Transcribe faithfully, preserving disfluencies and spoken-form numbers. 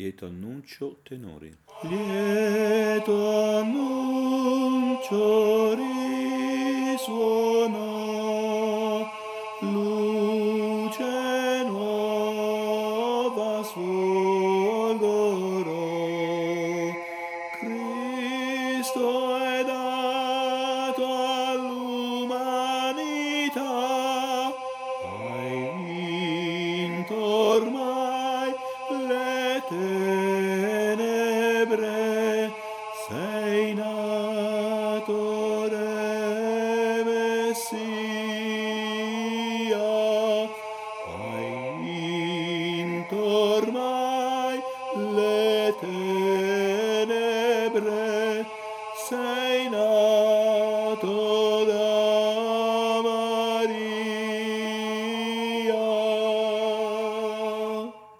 Lieto annuncio, tenori. Lieto annuncio risuona, luce nuova sfolgorò. Cristo è dato all'umanità, hai vinto ormai le tenebre, sei nato Re Messia, hai vinto ormai le tenebre, sei